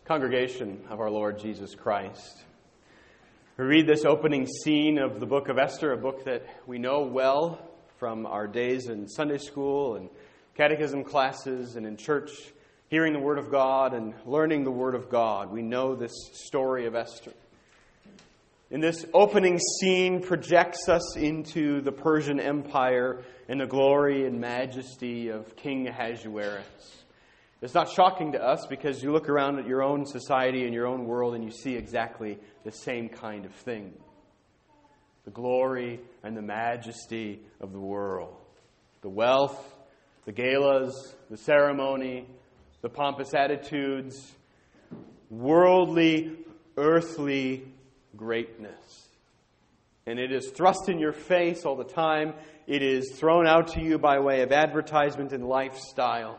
Congregation of our Lord Jesus Christ. We read this opening scene of the book of Esther, a book that we know well from our days in Sunday school and catechism classes and in church, hearing the Word of God and learning the Word of God. We know this story of Esther. And this opening scene projects us into the Persian Empire and the glory and majesty of King Ahasuerus. It's not shocking to us because you look around at your own society and your own world and you see exactly the same kind of thing. The glory and the majesty of the world. The wealth, the galas, the ceremony, the pompous attitudes, worldly, earthly greatness. And it is thrust in your face all the time. It is thrown out to you by way of advertisement and lifestyle.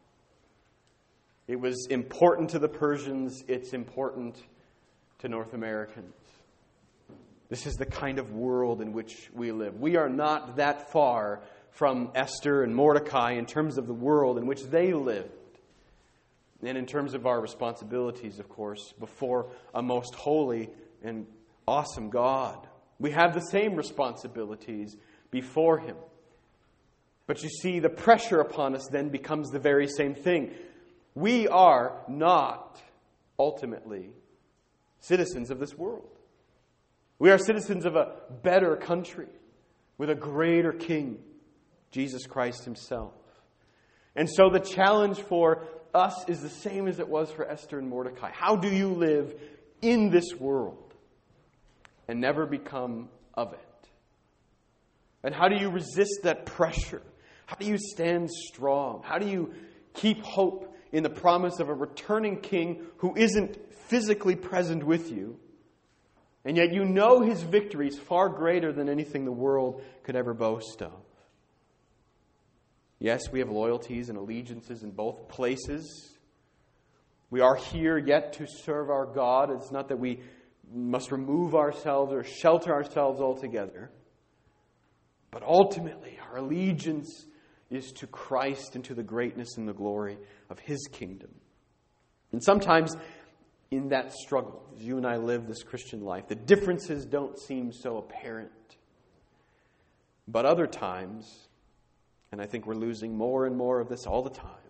It was important to the Persians. It's important to North Americans. This is the kind of world in which we live. We are not that far from Esther and Mordecai in terms of the world in which they lived. And in terms of our responsibilities, of course, before a most holy and awesome God. We have the same responsibilities before Him. But you see, the pressure upon us then becomes the very same thing. We are not, ultimately, citizens of this world. We are citizens of a better country with a greater King, Jesus Christ Himself. And so the challenge for us is the same as it was for Esther and Mordecai. How do you live in this world and never become of it? And how do you resist that pressure? How do you stand strong? How do you keep hope in the promise of a returning King who isn't physically present with you, and yet you know His victory is far greater than anything the world could ever boast of? Yes, we have loyalties and allegiances in both places. We are here yet to serve our God. It's not that we must remove ourselves or shelter ourselves altogether. But ultimately, our allegiance is to Christ and to the greatness and the glory of His kingdom. And sometimes in that struggle, as you and I live this Christian life, the differences don't seem so apparent. But other times, and I think we're losing more and more of this all the time,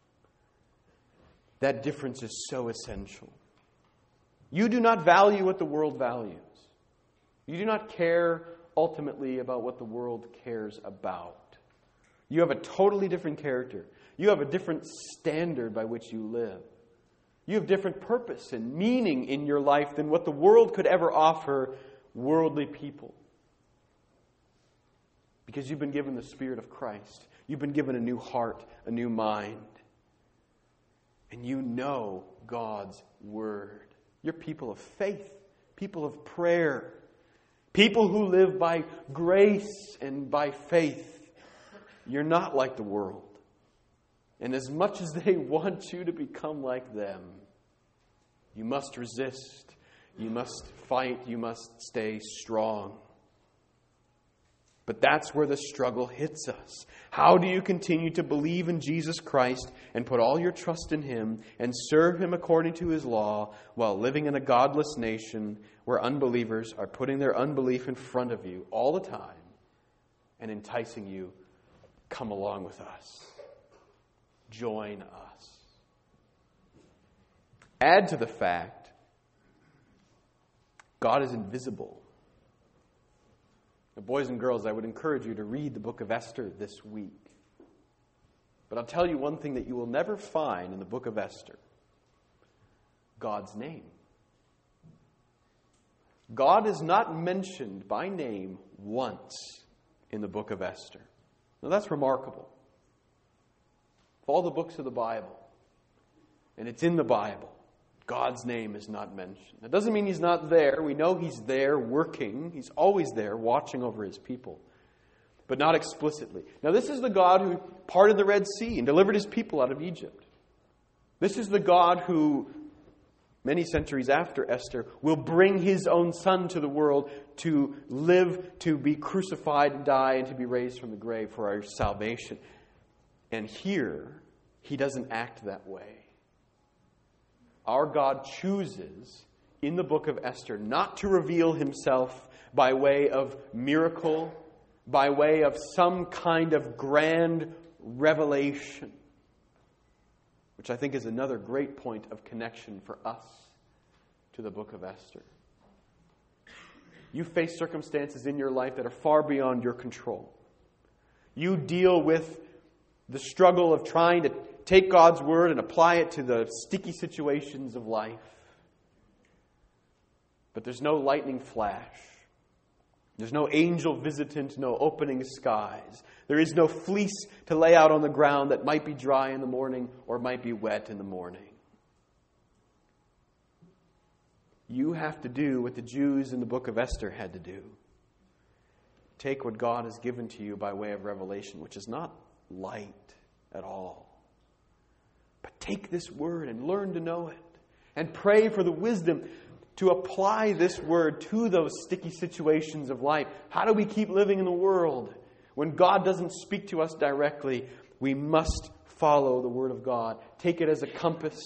that difference is so essential. You do not value what the world values. You do not care ultimately about what the world cares about. You have a totally different character. You have a different standard by which you live. You have different purpose and meaning in your life than what the world could ever offer worldly people. Because you've been given the Spirit of Christ. You've been given a new heart, a new mind. And you know God's Word. You're people of faith, people of prayer, people who live by grace and by faith. You're not like the world. And as much as they want you to become like them, you must resist. You must fight. You must stay strong. But that's where the struggle hits us. How do you continue to believe in Jesus Christ and put all your trust in Him and serve Him according to His law while living in a godless nation where unbelievers are putting their unbelief in front of you all the time and enticing you? Come along with us. Join us. Add to the fact, God is invisible. Now, boys and girls, I would encourage you to read the book of Esther this week. But I'll tell you one thing that you will never find in the book of Esther. God's name. God is not mentioned by name once in the book of Esther. Now that's remarkable. Of all the books of the Bible, and it's in the Bible, God's name is not mentioned. That doesn't mean He's not there. We know He's there working. He's always there watching over His people. But not explicitly. Now this is the God who parted the Red Sea and delivered His people out of Egypt. This is the God who, many centuries after Esther, will bring His own Son to the world to live, to be crucified and die, and to be raised from the grave for our salvation. And here, He doesn't act that way. our God chooses in the book of Esther not to reveal himself by way of miracle, by way of some kind of grand revelation, which I think is another great point of connection for us to the book of Esther. You face circumstances in your life that are far beyond your control. You deal with the struggle of trying to take God's word and apply it to the sticky situations of life. But there's no lightning flash. There's no angel visitant, no opening skies. There is no fleece to lay out on the ground that might be dry in the morning or might be wet in the morning. You have to do what the Jews in the book of Esther had to do. Take what God has given to you by way of revelation, which is not light at all. But take this word and learn to know it. And pray for the wisdom to apply this word to those sticky situations of life. How do we keep living in the world? When God doesn't speak to us directly, we must follow the word of God. Take it as a compass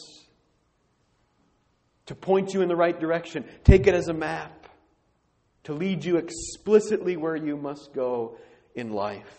to point you in the right direction. Take it as a map to lead you explicitly where you must go in life.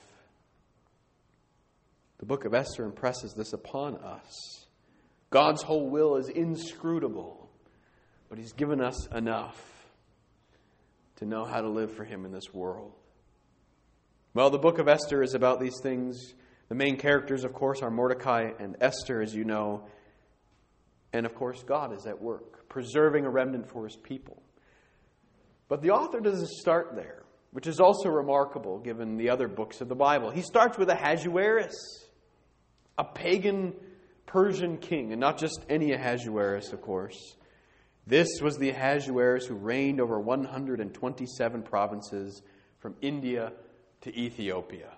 The book of Esther impresses this upon us. God's whole will is inscrutable, but He's given us enough to know how to live for Him in this world. Well, the book of Esther is about these things. The main characters, of course, are Mordecai and Esther, as you know. And, of course, God is at work, preserving a remnant for His people. But the author doesn't start there, which is also remarkable given the other books of the Bible. He starts with Ahasuerus, a pagan Persian king, and not just any Ahasuerus, of course. This was the Ahasuerus who reigned over 127 provinces from India to Ethiopia.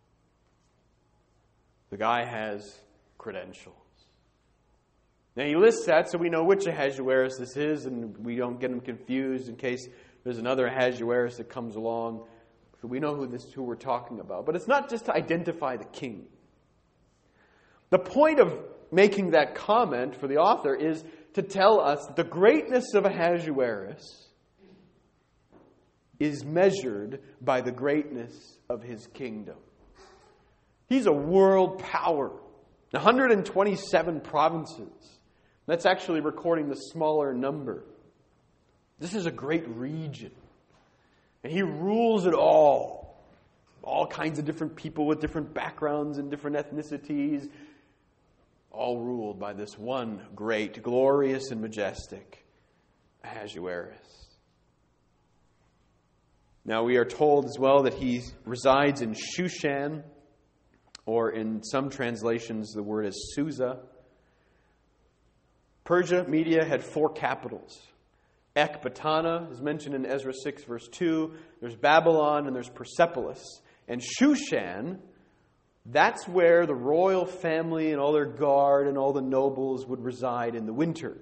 The guy has credentials. Now he lists that so we know which Ahasuerus this is, and we don't get him confused in case there's another Ahasuerus that comes along. So we know who we're talking about. But it's not just to identify the king. The point of making that comment for the author is to tell us that the greatness of Ahasuerus is measured by the greatness of his kingdom. He's a world power. 127 provinces. That's actually recording the smaller number. This is a great region. And he rules it all. All kinds of different people with different backgrounds and different ethnicities. All ruled by this one great, glorious, and majestic Ahasuerus. Now we are told as well that he resides in Shushan, or in some translations the word is Susa. Persia, Media, had 4 capitals. Ecbatana is mentioned in Ezra 6 verse 2. There's Babylon and there's Persepolis. And Shushan, that's where the royal family and all their guard and all the nobles would reside in the winter.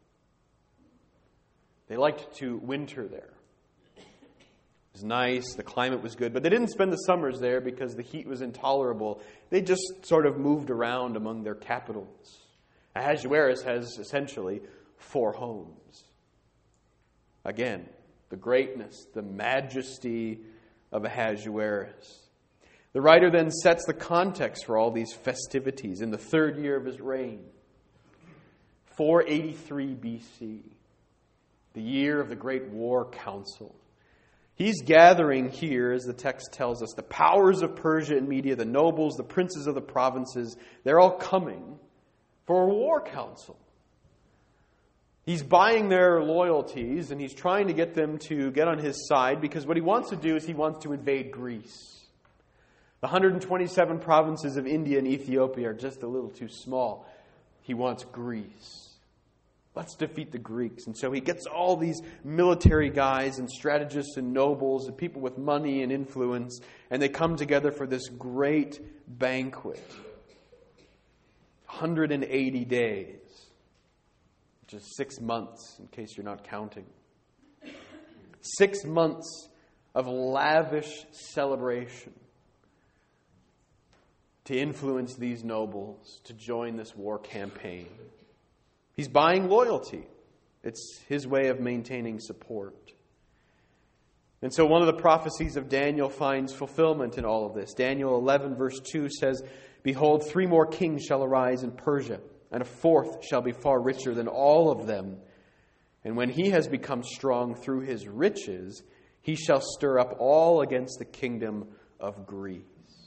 They liked to winter there. It was nice, the climate was good, but they didn't spend the summers there because the heat was intolerable. They just sort of moved around among their capitals. Ahasuerus has essentially 4 homes. Again, the greatness, the majesty of Ahasuerus. The writer then sets the context for all these festivities in the 3rd year of his reign, 483 BC, the year of the Great War Council. He's gathering here, as the text tells us, the powers of Persia and Media, the nobles, the princes of the provinces. They're all coming for a war council. He's buying their loyalties, and he's trying to get them to get on his side, because what he wants to do is he wants to invade Greece. The 127 provinces of India and Ethiopia are just a little too small. He wants Greece. Let's defeat the Greeks. And so he gets all these military guys and strategists and nobles and people with money and influence, and they come together for this great banquet. 180 days, which is 6 months, in case you're not counting. 6 months of lavish celebration to influence these nobles to join this war campaign. He's buying loyalty. It's his way of maintaining support. And so one of the prophecies of Daniel finds fulfillment in all of this. Daniel 11 verse 2 says, "Behold, 3 more kings shall arise in Persia, and a 4th shall be far richer than all of them. And when he has become strong through his riches, he shall stir up all against the kingdom of Greece."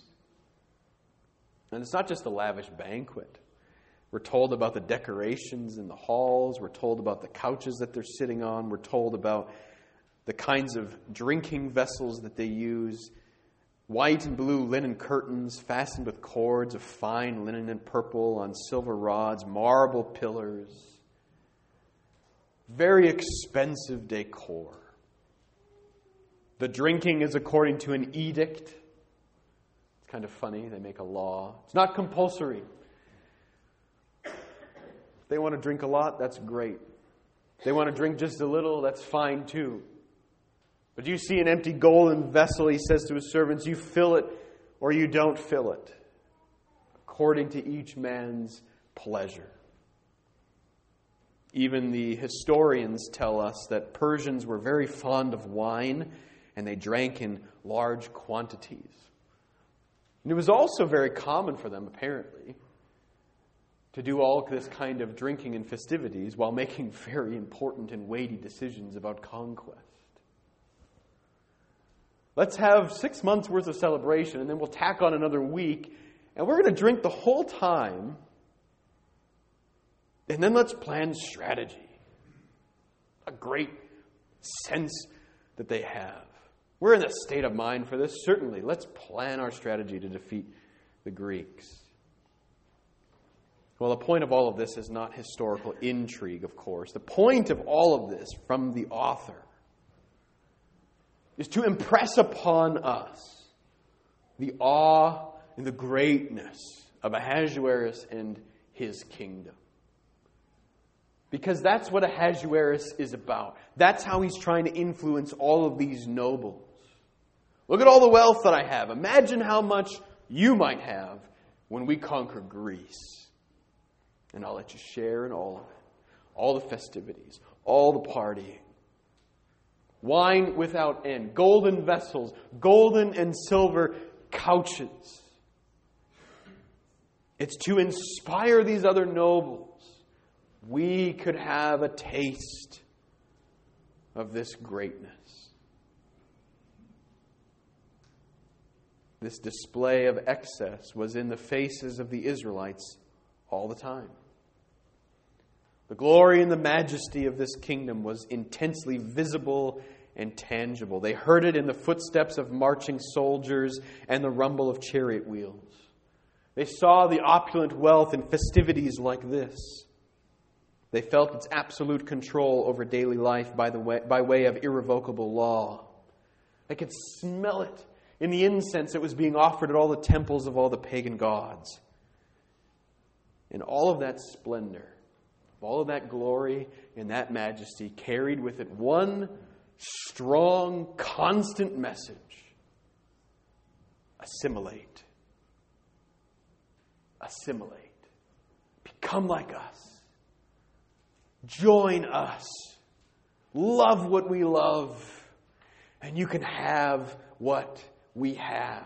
And it's not just a lavish banquet. We're told about the decorations in the halls. We're told about the couches that they're sitting on. We're told about the kinds of drinking vessels that they use. White and blue linen curtains fastened with cords of fine linen and purple on silver rods, marble pillars. Very expensive decor. The drinking is according to an edict. It's kind of funny. They make a law. It's not compulsory. If they want to drink a lot, that's great. If they want to drink just a little, that's fine too. But you see an empty golden vessel, he says to his servants, you fill it or you don't fill it, according to each man's pleasure. Even the historians tell us that Persians were very fond of wine, and they drank in large quantities. And it was also very common for them, apparently, to do all this kind of drinking and festivities while making very important and weighty decisions about conquest. Let's have 6 months worth of celebration, and then we'll tack on another week, and we're going to drink the whole time, and then let's plan strategy. A great sense that they have. We're in a state of mind for this, certainly. Let's plan our strategy to defeat the Greeks. Well, the point of all of this is not historical intrigue, of course. The point of all of this from the author is to impress upon us the awe and the greatness of Ahasuerus and his kingdom. Because that's what Ahasuerus is about. That's how he's trying to influence all of these nobles. Look at all the wealth that I have. Imagine how much you might have when we conquer Greece. And I'll let you share in all of it. All the festivities, all the partying. Wine without end, golden vessels, golden and silver couches. It's to inspire these other nobles. We could have a taste of this greatness. This display of excess was in the faces of the Israelites all the time. The glory and the majesty of this kingdom was intensely visible and tangible. They heard it in the footsteps of marching soldiers and the rumble of chariot wheels. They saw the opulent wealth and festivities like this. They felt its absolute control over daily life by way of irrevocable law. They could smell it in the incense that was being offered at all the temples of all the pagan gods. And all of that splendor, all of that glory and that majesty carried with it one strong, constant message. Assimilate. Assimilate. Become like us. Join us. Love what we love. And you can have what we have.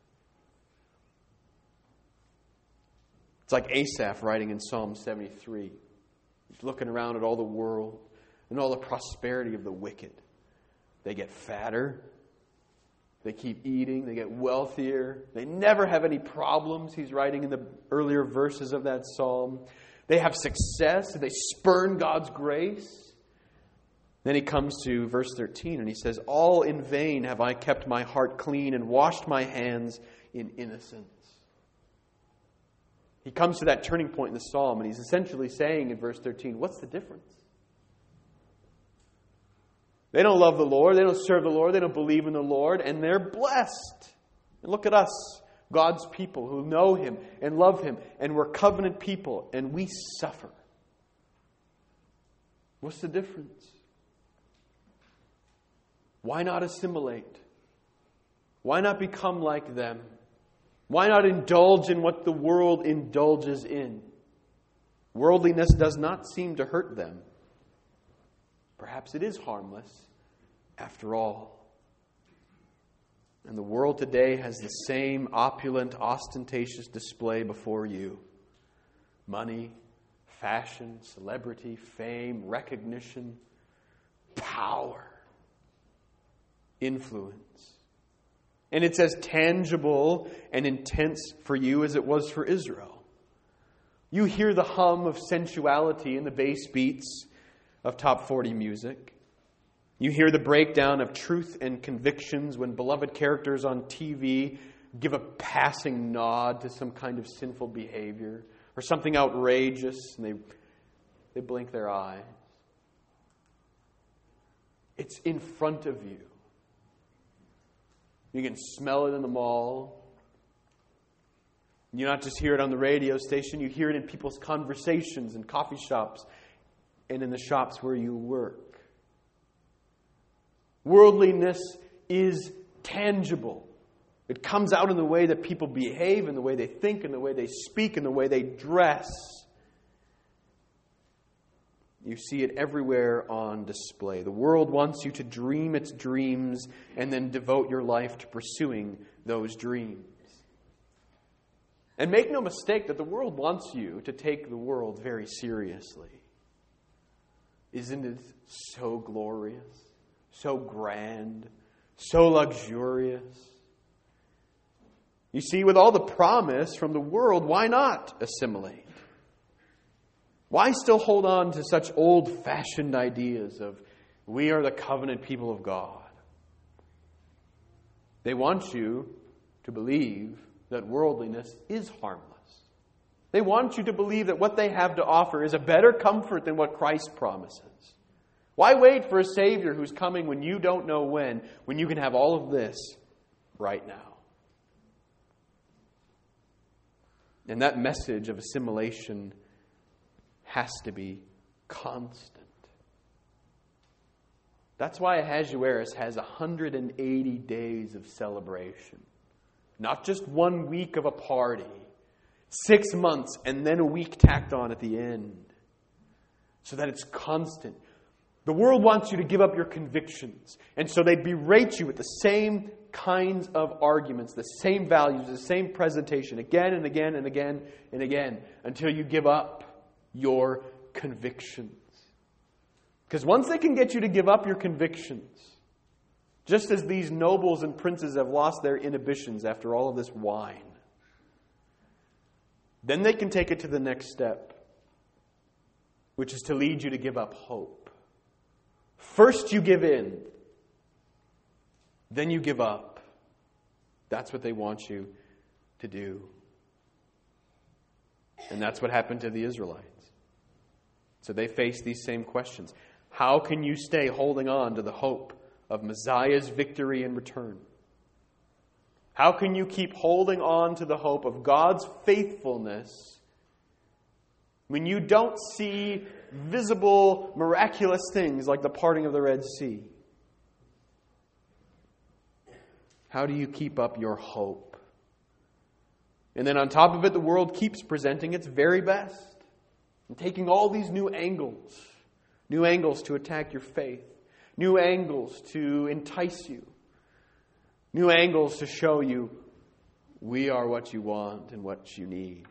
It's like Asaph writing in Psalm 73. He's looking around at all the world and all the prosperity of the wicked. They get fatter. They keep eating. They get wealthier. They never have any problems. He's writing in the earlier verses of that psalm. They have success. They spurn God's grace. Then he comes to verse 13 and he says, all in vain have I kept my heart clean and washed my hands in innocence. He comes to that turning point in the psalm and he's essentially saying in verse 13, what's the difference? They don't love the Lord. They don't serve the Lord. They don't believe in the Lord. And they're blessed. And look at us, God's people who know Him and love Him. And we're covenant people. And we suffer. What's the difference? Why not assimilate? Why not become like them? Why not indulge in what the world indulges in? Worldliness does not seem to hurt them. Perhaps it is harmless after all. And the world today has the same opulent, ostentatious display before you. Money, fashion, celebrity, fame, recognition, power, influence. And it's as tangible and intense for you as it was for Israel. You hear the hum of sensuality in the bass beats of top 40 music. You hear the breakdown of truth and convictions when beloved characters on TV give a passing nod to some kind of sinful behavior or something outrageous, and they blink their eyes. It's in front of you. You can smell it in the mall. You not just hear it on the radio station, you hear it in people's conversations in coffee shops and in the shops where you work. Worldliness is tangible. It comes out in the way that people behave, in the way they think, in the way they speak, in the way they dress. You see it everywhere on display. The world wants you to dream its dreams and then devote your life to pursuing those dreams. And make no mistake that the world wants you to take the world very seriously. Isn't it so glorious, so grand, so luxurious? You see, with all the promise from the world, why not assimilate? Why still hold on to such old-fashioned ideas of, we are the covenant people of God? They want you to believe that worldliness is harmless. They want you to believe that what they have to offer is a better comfort than what Christ promises. Why wait for a Savior who's coming when you don't know when you can have all of this right now? And that message of assimilation has to be constant. That's why Ahasuerus has 180 days of celebration. Not just 1 week of a party, 6 months, and then a week tacked on at the end. So that it's constant. The world wants you to give up your convictions. And so they berate you with the same kinds of arguments, the same values, the same presentation, again and again and again and again, until you give up your convictions. Because once they can get you to give up your convictions, just as these nobles and princes have lost their inhibitions after all of this wine, then they can take it to the next step, which is to lead you to give up hope. First you give in, then you give up. That's what they want you to do. And that's what happened to the Israelites. So they face these same questions. How can you stay holding on to the hope of Messiah's victory and return? How can you keep holding on to the hope of God's faithfulness when you don't see visible, miraculous things like the parting of the Red Sea? How do you keep up your hope? And then on top of it, the world keeps presenting its very best and taking all these new angles to attack your faith, new angles to entice you, new angles to show you we are what you want and what you need.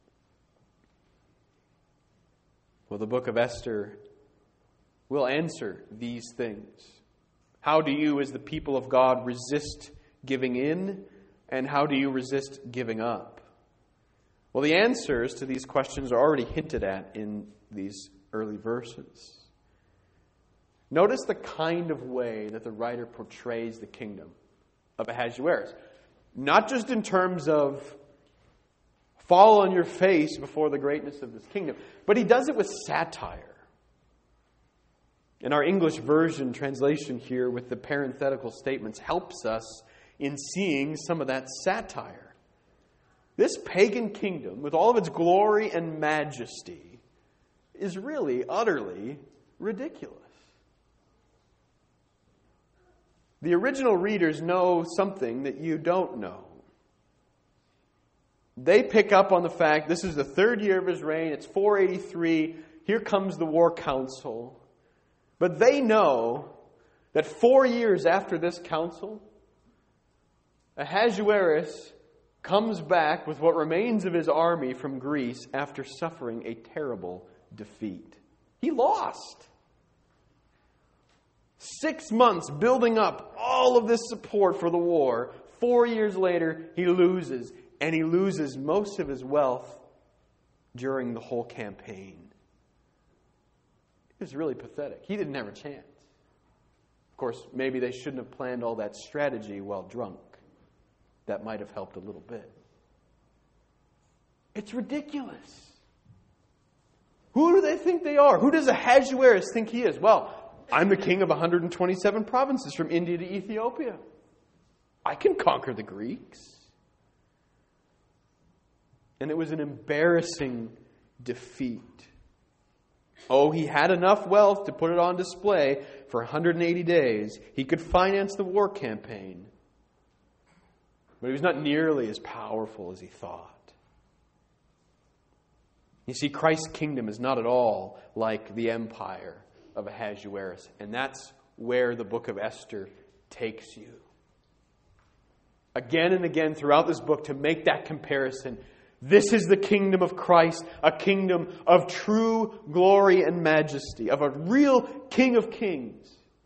Well, the book of Esther will answer these things. How do you, as the people of God, resist giving in, and how do you resist giving up? Well, the answers to these questions are already hinted at in these early verses. Notice the kind of way that the writer portrays the kingdom of Ahasuerus. Not just in terms of fall on your face before the greatness of this kingdom, but he does it with satire. And our English version translation here with the parenthetical statements helps us in seeing some of that satire. This pagan kingdom, with all of its glory and majesty, is really utterly ridiculous. The original readers know something that you don't know. They pick up on the fact this is the third year of his reign. It's 483. Here comes the war council. But they know that 4 years after this council, Ahasuerus comes back with what remains of his army from Greece after suffering a terrible defeat. He lost. 6 months building up all of this support for the war. 4 years later, he loses. And he loses most of his wealth during the whole campaign. It was really pathetic. He didn't have a chance. Of course, maybe they shouldn't have planned all that strategy while drunk. That might have helped a little bit. It's ridiculous. Who do they think they are? Who does Ahasuerus think he is? Well, I'm the king of 127 provinces from India to Ethiopia. I can conquer the Greeks. And it was an embarrassing defeat. Oh, he had enough wealth to put it on display for 180 days. He could finance the war campaign. But he was not nearly as powerful as he thought. You see, Christ's kingdom is not at all like the empire of Ahasuerus. And that's where the book of Esther takes you. Again and again throughout this book to make that comparison. This is the kingdom of Christ, a kingdom of true glory and majesty, of a real King of Kings.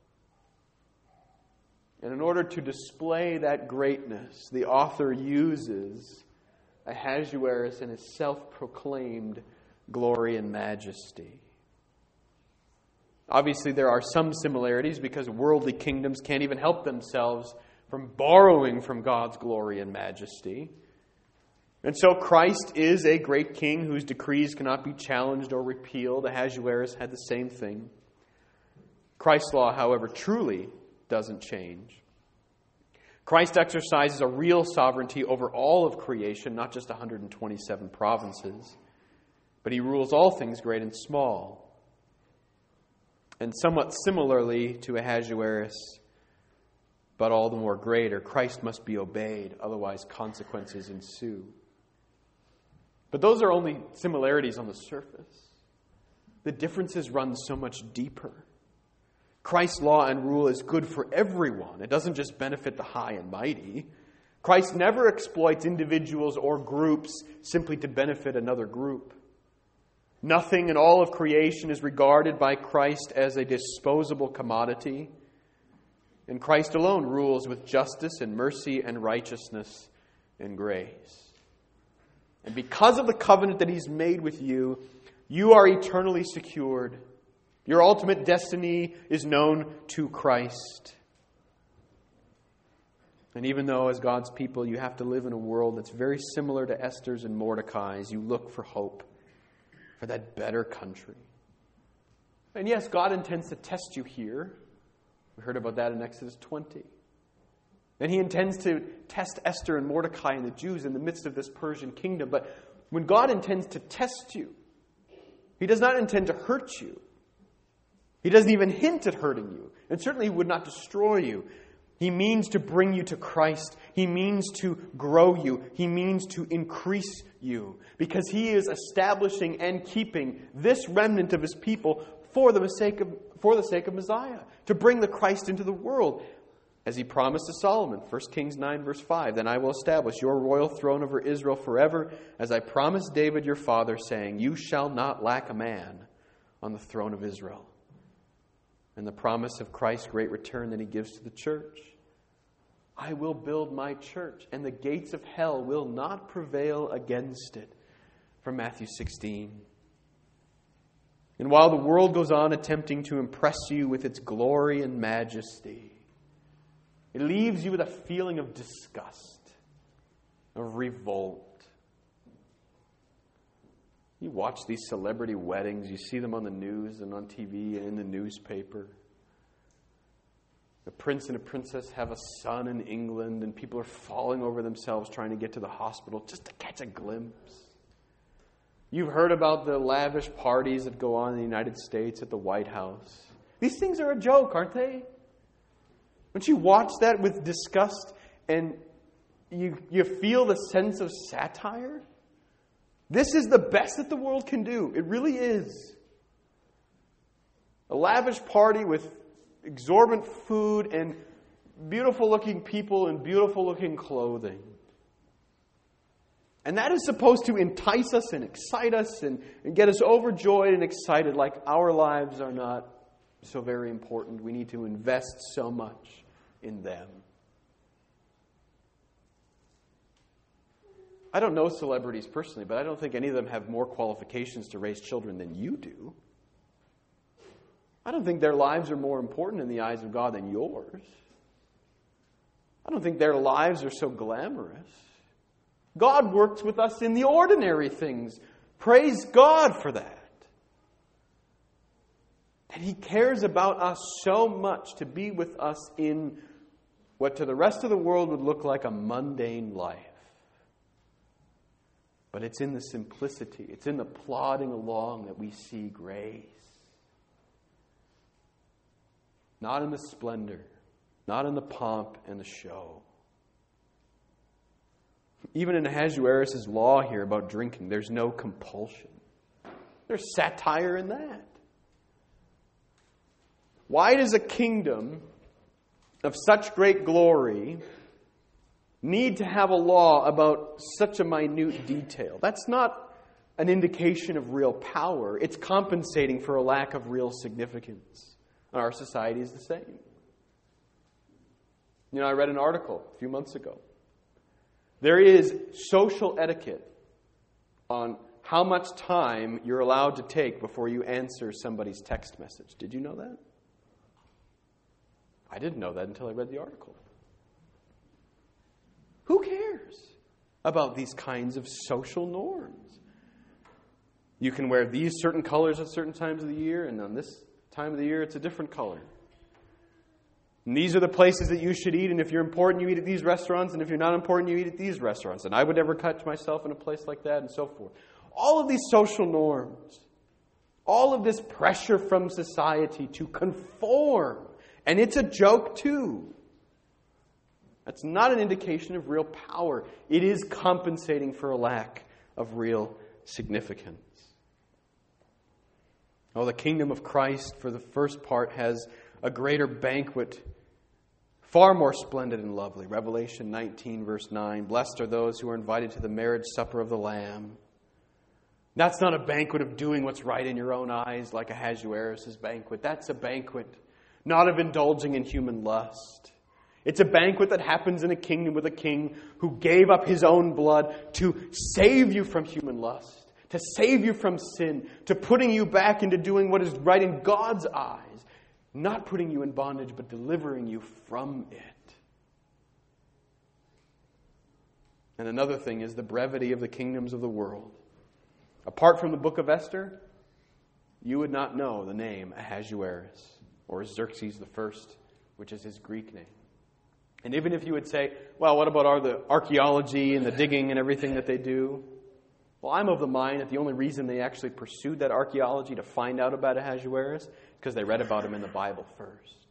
And in order to display that greatness, the author uses Ahasuerus and his self-proclaimed glory and majesty. Obviously, there are some similarities because worldly kingdoms can't even help themselves from borrowing from God's glory and majesty. And so Christ is a great king whose decrees cannot be challenged or repealed. Ahasuerus had the same thing. Christ's law, however, truly doesn't change. Christ exercises a real sovereignty over all of creation, not just 127 provinces. But he rules all things great and small. And somewhat similarly to Ahasuerus, but all the more greater, Christ must be obeyed, otherwise consequences ensue. But those are only similarities on the surface. The differences run so much deeper. Christ's law and rule is good for everyone. It doesn't just benefit the high and mighty. Christ never exploits individuals or groups simply to benefit another group. Nothing in all of creation is regarded by Christ as a disposable commodity. And Christ alone rules with justice and mercy and righteousness and grace. And because of the covenant that He's made with you, you are eternally secured. Your ultimate destiny is known to Christ. And even though as God's people you have to live in a world that's very similar to Esther's and Mordecai's, you look for hope, for that better country. And yes, God intends to test you here. We heard about that in Exodus 20. And He intends to test Esther and Mordecai and the Jews in the midst of this Persian kingdom. But when God intends to test you, He does not intend to hurt you. He doesn't even hint at hurting you. And certainly He would not destroy you. He means to bring you to Christ. He means to grow you. He means to increase you. Because He is establishing and keeping this remnant of His people for the sake of Messiah. To bring the Christ into the world. As He promised to Solomon, 1 Kings 9 verse 5, "Then I will establish your royal throne over Israel forever, as I promised David your father, saying, you shall not lack a man on the throne of Israel." And the promise of Christ's great return that He gives to the church. "I will build my church, and the gates of hell will not prevail against it." From Matthew 16. And while the world goes on attempting to impress you with its glory and majesty, it leaves you with a feeling of disgust, of revolt. You watch these celebrity weddings, you see them on the news and on TV and in the newspaper. A prince and a princess have a son in England, and people are falling over themselves trying to get to the hospital just to catch a glimpse. You've heard about the lavish parties that go on in the United States at the White House. These things are a joke, aren't they? Don't you watch that with disgust? And you feel the sense of satire? This is the best that the world can do. It really is. A lavish party with exorbitant food and beautiful-looking people in beautiful-looking clothing. And that is supposed to entice us and excite us and get us overjoyed and excited, like our lives are not so very important. We need to invest so much in them. I don't know celebrities personally, but I don't think any of them have more qualifications to raise children than you do. I don't think their lives are more important in the eyes of God than yours. I don't think their lives are so glamorous. God works with us in the ordinary things. Praise God for that. And He cares about us so much to be with us in what to the rest of the world would look like a mundane life. But it's in the simplicity, it's in the plodding along that we see grace. Not in the splendor, not in the pomp and the show. Even in Ahasuerus' law here about drinking, there's no compulsion. There's satire in that. Why does a kingdom of such great glory need to have a law about such a minute detail? That's not an indication of real power. It's compensating for a lack of real significance. And our society is the same. You know, I read an article a few months ago. There is social etiquette on how much time you're allowed to take before you answer somebody's text message. Did you know that? I didn't know that until I read the article. Who cares about these kinds of social norms? You can wear these certain colors at certain times of the year, and on this time of the year it's a different color. And these are the places that you should eat, and if you're important, you eat at these restaurants, and if you're not important, you eat at these restaurants. And I would never catch myself in a place like that, and so forth. All of these social norms, all of this pressure from society to conform, and it's a joke too. That's not an indication of real power. It is compensating for a lack of real significance. Oh, the kingdom of Christ, for the first part, has a greater banquet, far more splendid and lovely. Revelation 19, verse 9. Blessed are those who are invited to the marriage supper of the Lamb. That's not a banquet of doing what's right in your own eyes like Ahasuerus' banquet. That's a banquet not of indulging in human lust. It's a banquet that happens in a kingdom with a king who gave up his own blood to save you from human lust, to save you from sin, to putting you back into doing what is right in God's eyes. Not putting you in bondage, but delivering you from it. And another thing is the brevity of the kingdoms of the world. Apart from the book of Esther, you would not know the name Ahasuerus or Xerxes I, which is his Greek name. And even if you would say, well, what about all the archaeology and the digging and everything that they do? Well, I'm of the mind that the only reason they actually pursued that archaeology to find out about Ahasuerus is because they read about him in the Bible first.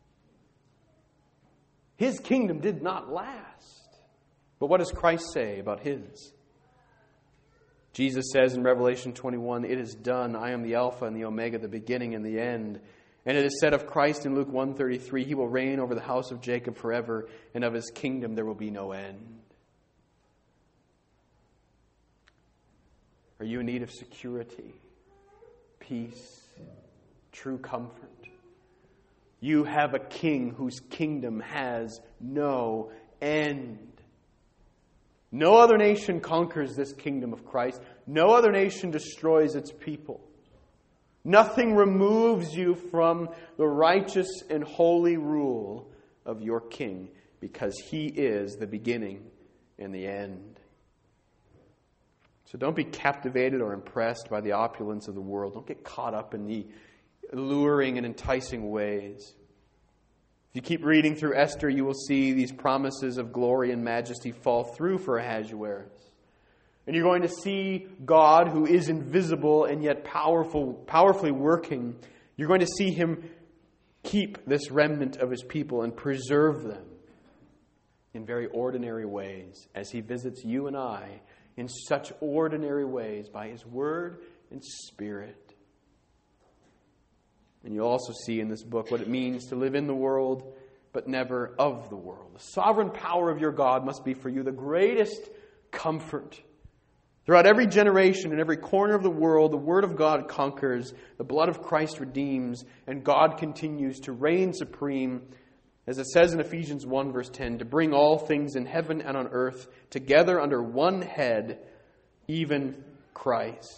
His kingdom did not last. But what does Christ say about his? Jesus says in Revelation 21, "It is done. I am the Alpha and the Omega, the beginning and the end." And it is said of Christ in Luke 1:33, "He will reign over the house of Jacob forever, and of his kingdom there will be no end." Are you in need of security, peace, true comfort? You have a king whose kingdom has no end. No other nation conquers this kingdom of Christ. No other nation destroys its people. Nothing removes you from the righteous and holy rule of your king, because he is the beginning and the end. So don't be captivated or impressed by the opulence of the world. Don't get caught up in the alluring and enticing ways. If you keep reading through Esther, you will see these promises of glory and majesty fall through for Ahasuerus. And you're going to see God, who is invisible and yet powerfully working. You're going to see him keep this remnant of his people and preserve them. in very ordinary ways as He visits you and I in such ordinary ways by His Word and Spirit. And you'll also see in this book what it means to live in the world, but never of the world. The sovereign power of your God must be for you the greatest comfort. Throughout every generation and every corner of the world, the Word of God conquers, the blood of Christ redeems, and God continues to reign supreme, as it says in Ephesians 1 verse 10, to bring all things in heaven and on earth together under one head, even Christ.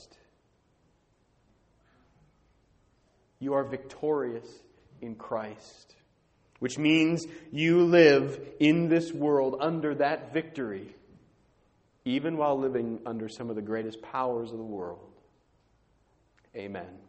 You are victorious in Christ, which means you live in this world under that victory, even while living under some of the greatest powers of the world. Amen.